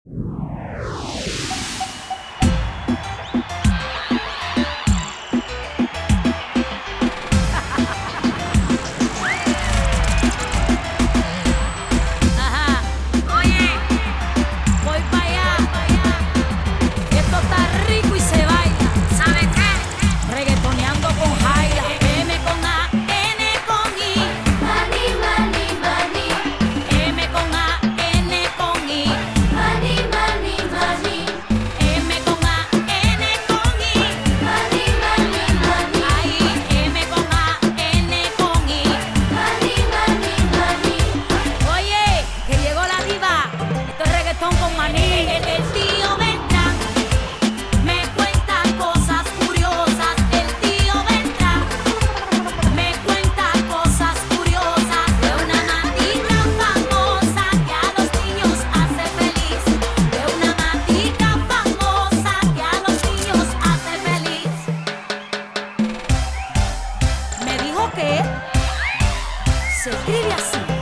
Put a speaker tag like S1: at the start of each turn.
S1: Con maní, el tío Beltrán me cuenta cosas curiosas. El tío Beltrán me cuenta cosas curiosas de una matita famosa que a los niños hace feliz. De una matita famosa que a los niños hace feliz. Me dijo que se escribe así.